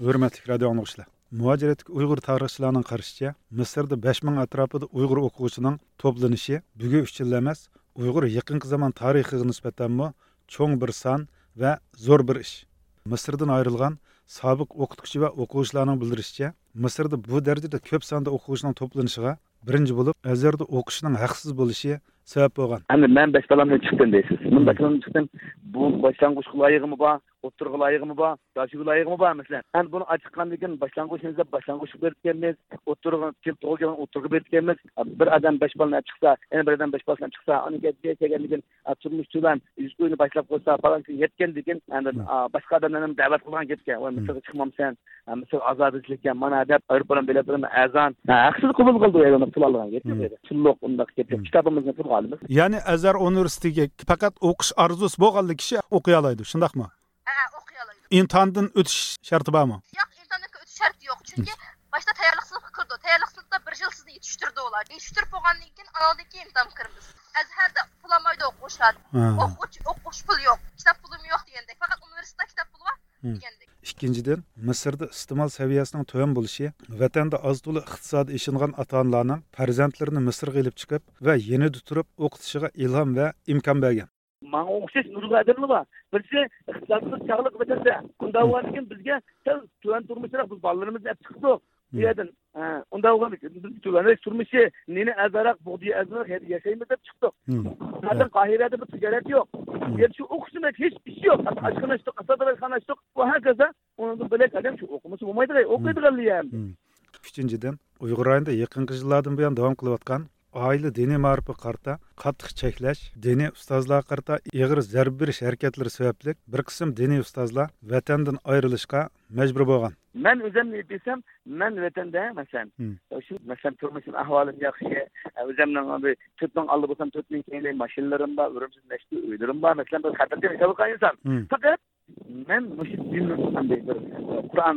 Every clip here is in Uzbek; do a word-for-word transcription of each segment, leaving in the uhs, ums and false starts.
Hürmetli radio anlıqçılar. Muhaciretlik Uyghur tarixçilarının qarışıca, Mısırda beş ming atrofida Uyghur o'quvchining to'planishi bugun uch yil emas, Uyghur yaqinqi zaman tarixiga nisbatan cho'ng bir son va zo'r bir ish. Mısırdan ayrılgan sobiq o'qituvchi va o'quvchilarning bildirishicha, Mısırda bu darajada ko'p sonda o'quvchining to'planishiga birinchi bo'lib, Azarda o'qishning haqsiz bo'lishi sabab bo'lgan. Endi men besh balamdan chiqdim deysiz. Bunda kirim chiqdim. Bu başlangıç layıgımı ba, oturgu layıgımı ba, daşıgı layıgımı ba mesela. Endi bunu açıklandığı için başlangıçınızda başlangıç verdiğimiz, oturgu kim to'g'gan oturgu verdiğimiz bir adam besh balamdan chiqsa, yana bir adam besh balamdan chiqsa, onu getga kelganligin turmuş tulan, uyni boshlab qo'ysa falan yetganligin, endi boshqa odamlarni da'vat qilgan ketgan. Voy Misrga chiqmamsan, Misr ozodlikka mana deb aeroplan biletini azan. Haqsiz qabul qildi yani pulalgan ketdi. Chulloq undaq ketdi. Kitobimizni pul olamiz. Ya'ni Azar universitetiga faqat o'qish arzusi bo'lganlik kishi o'qiy oladi, shundaqmi? Ha, o'qiy oladi. İmtihandan o'tish sharti bormi? Yo'q, imtihondan o'tish sharti yo'q. Chunki başta tayyorlik sınıfı kirdi. Tayyorlik sınıfında bir yıl sizni yetiştirdi ular. Yetiştirip bo'lgandan keyin anadaki imtihon kiramiz. Azharda pul olmaydi o'qishlar. O'qish o'qish pul yo'q. Kitap pulum yo'q degandek. Faqat universitetda kitap pul bor degandek. Ikkinchidan, Misrda iste'mol saviyasining to'yon bo'lishi, vatanda oz to'la iqtisod ishingan ota-onalarning farzandlarini Misrga olib chiqib va yenida turib o'qitishiga ilhom va imkon bergan. Mana o'xshash nurg'adimmi bor. Birisi iqtisodiyot chog'liq vatanda. Unda o'g'anligin bizga to'yon turmushlar biz bolalarimizni olib chiqdik. Bu yerdan unda o'g'anlik biz to'yon turmushi neni azaraq buğdiy azaraq yashaymiz deb chiqdik. Hozir Qohirada bir tijorat yo'q. Yer shu o'qishda hech ish yo'q. Ashxonashda qasadaraxonashda va hokazo. Onu bilek adam shu o'qimasi bo'lmaydi, o'qiydiganlar ham. Uchinchidan, Uyg'ur rayonida yaqinqi yillardan buyon davom qilayotgan oila diniy ma'rifiga qarata qattiq cheklash, diniy ustozlarga qarata ig'ir zarb berish harakatlari sababli bir qism diniy ustozlar vatandan ayrilishga majbur bo'lgan. Men o'zimni desam, men vatanda masalan, shu masalan turmushim ahvolim yaxshi, o'zimning to'rt ming oldi bo'lsam to'rt ming tenglik mashinalarim bor, o'rimsiz nashti uylarim bor, masalan bir xatarga yashagan inson. Faqat men mush dinni qanday bir Qur'on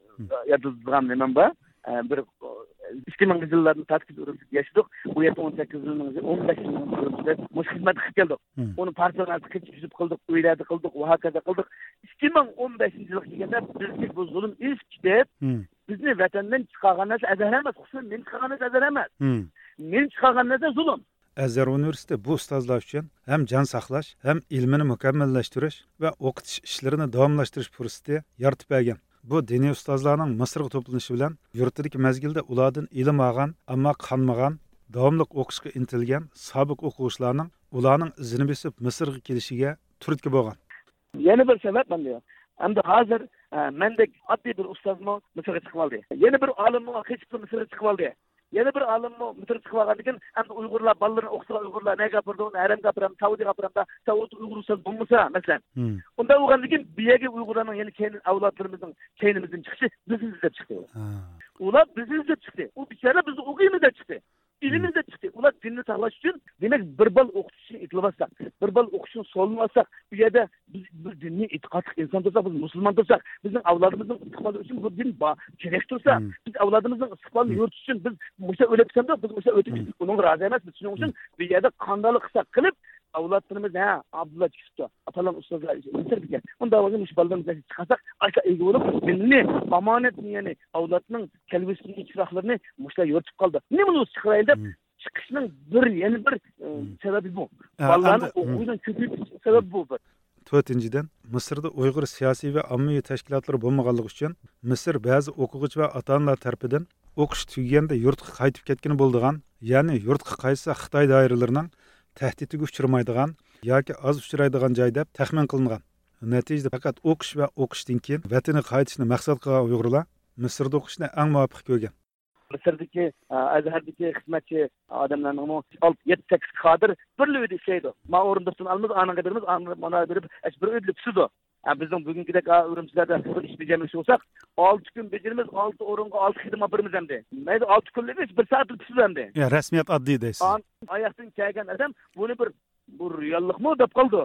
yodilgan nima bor, bir ikki ming'inchi yillarni tartib o'rib yashadik. Bu yerda o'n sakkiz yilning o'n besh yilning o'ribda mush xizmat qilib keldik. Uni personalni qilib qildik, uylarda qildik va hokazo qildik. ikki ming o'n beshinchi yilga kelganda bizga bu zulm ish ketib, bizni vatandan chiqargan narsa azar emas, xususan men chiqargan narsa azar emas. Men chiqargan narsa zulm. Azar universiteti bu ustozlar uchun ham jon saqlash, ham ilmini mukammallashtirish va o'qitish ishlarini davomlashtirish fursati yaratib bergan. Bu diniy ustozlarning Misrga to'planishi bilan yurtdagi mazgilda ulardan ilm olgan, ammo qanmagan, davomli o'qishga intilgan sobiq o'quvchilarning ularning izini besib Misrga kelishiga turtki bo'lgan. Yana bir sabab menda yo'q. Endi hozir mendek oddiy bir ustozmi Misrga chiqib oldi. Yana bir olimmi hech bir Misrga chiqib oldi. Yana bir olimmi Misrga chiqib olgandan keyin endi Uyg'urlar bolalarni o'qitgan Uyg'urlar nega gapirdi, haram gapiram, Saudiya gapiram da, Saudi Uyg'ur ustoz bo'lmasa, masalan. Unda o'g'andan keyin bu yerga Uyg'urlarning ya'ni keyin avlodlarimizning keynimizdan chiqishi bizni izlab chiqdi. Ular bizni izlab chiqdi. U bichara bizni o'qiymiz deb chiqdi. İlimizde çıktı. Ular dinini saqlash uchun demek bir bal o'qitishni e'tiborlasak, bir bal o'qishni so'lmasak, bu yerda biz bir dinni e'tiqodli inson bo'lsak, biz musulmon bo'lsak, bizning avlodimizning istiqboli uchun bu din kerak tursa, biz avlodimizning istiqbolini yoritish uchun biz musha o'lib ketsak, biz musha o'tib uning rozi emasmiz. Shuning uchun bu yerda qandalik qilsak qilib avlodlarimiz ha Abdulla chiqdi. Atalan ustozlar bitirdik. Unda o'zimiz mush balalarimizni chiqarsak, ayta ega bo'lib, dinni omonatni ya'ni avlodning kelgusidagi chiroqlarini mushlar yoritib qoldi. Nima bo'lsa chiqaraydi deb chiqishning bir yana bir sababi bu. Bolalarning o'qishdan ko'payib sababi bu. To'rtinchidan, Misrda Uyg'ur siyosiy va ommaviy tashkilotlari bo'lmaganligi uchun Misr ba'zi o'quvchi va ota-onalar tomonidan o'qish tugaganda yurtga qaytib ketgani bo'ldigan, ya'ni yurtga qaytsa Xitoy doiralarining tahdidiga uchramaydigan yoki oz uchraydigan joy deb taxmin qilingan. Natijada faqat o'qish va o'qishdan keyin vataniga qaytishni maqsad qilgan Uyg'urlar Misrda o'qishni eng muvofiq ko'rgan. Misrdagi Azhardagi xizmatchi odamlarning olti yetti sakkiz kadr birli uyda ishlaydi. Ma o'rindiqdan almiz, anaga beramiz, mana berib, bir uyda pishidi. Bizning bugünkidek o'rimchilarda bir ish bajarmoqchi bo'lsak, olti kun bajaramiz, olti o'ringa olti xizmat beramiz hamda. Mayli olti kunlik ish bir soat pishidi hamda. Ya rasmiyat oddiy deysiz. Oyoqdan kelgan odam buni bir bu reallikmi deb qoldi.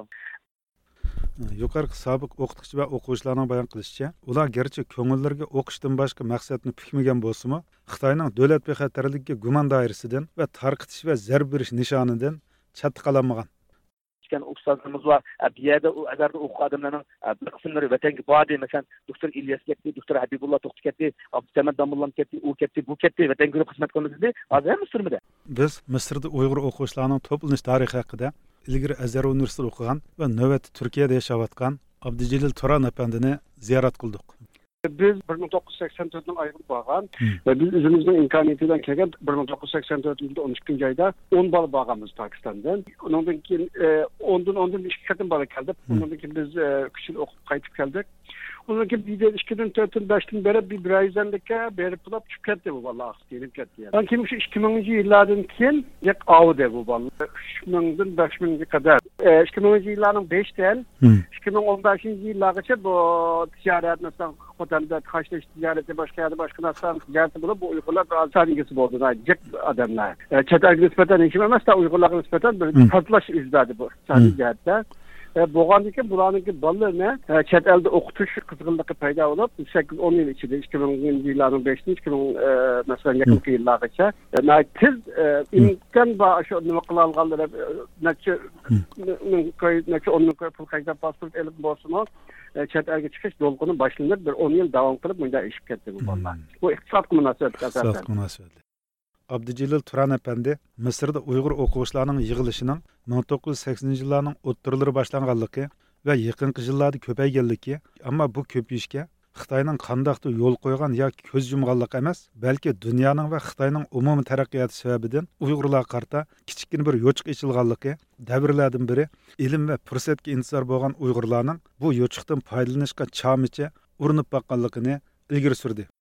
Yuqorqi sobiq o'qituvchi va o'quvchilarning bayon qilishicha, ular garchi ko'ngillariga o'qishdan boshqa maqsadni pikmagan bo'lsa-mu, Xitoyning davlat bexatarligiga gumon doirasidan va tarqitish va zarb berish nishonidan chatqalanmagan. yetişken ustazlarımız var. Bir yerde o azarda okuyan adamların bir kısımları vatanga bordi. Mesela doktor İlyas ketdi, doktor Habibullah To'xti ketdi, Abdusamat Damullam ketdi, u ketdi, bu ketdi, vatanga xizmat qildi. Hozir ham Misrda. Biz Misrda Uyg'ur o'quvchilarning to'planish tarixi haqida ilgari Azhar universitetida o'qigan va navbat Turkiyada yashayotgan Abdujelil Turan apandini ziyorat qildik. Biz bir ming to'qqiz yuz sakson to'rtning ayrılıb bağan ve biz özümüzün imkaniyetinden kelgen bir ming to'qqiz yuz sakson to'rtinchi on ikkinchi ayda on bala bağamız Pakistan'dan. Ondan keyin ondan ondan ikki qatim bala keldik. Ondan keyin biz üç yıl okup qaytib keldik. Ondan keyin bir de ikki ming to'rtinchi beşten beri bir bir ayzanlıkka berip bulab çıkıp ketdi bu vallahi aqs gelip ketdi. Yani keyin şu ikki minginchi yillardan keyin yak avdi bu vallahi uch mingdan besh mingga kadar. ikki minginchi yillarning beshdan ikki ming o'n beshinchi yillargacha bu ticaret mesela otelde kaçleş ticareti başka yerde başka nasıl ticareti bulup bu Uygurlar biraz ilgisi oldu. Cep adamlar. Çetel nispeten işim emez de Uygurlar nispeten bir tartlaş izledi bu ticarette. Boğandaki buranınki ballarını çet elde okutuş kızgınlığı payda olup sekiz on yıl içinde iki minginchi yillarning beshdan ikki ming mesela yakın yıllargacha yani tez imkan va şu nima qila olganlar necha necha o'n ming pul qayta pasport elib borsin chet elga chiqish to'lqini boshlanib bir o'n yil davom qilib bunda ishib ketdi bu bolalar. Bu iqtisod munosabatga asosan. İqtisod munosabatli. Abdujelil Turan apandi Misrda Uyg'ur o'quvchilarining yig'ilishining ming to'qqiz yuz saksoninchi yillarning o'ttirlari boshlanganligi va yaqinqi yillarda ko'payganligi, ammo bu ko'payishga Xitoyning qandaqdir yo'l qo'ygan yoki ko'z yumganligi emas, balki dunyoning va Xitoyning umumiy taraqqiyoti sababidan Uyg'urlar qarta kichikkin bir yo'chiq ichilganligi davrlardan biri ilm va fursatga intizor bo'lgan Uyg'urlarning bu yo'chiqdan foydalanishga chamicha urinib boqqanligini ilgari surdi.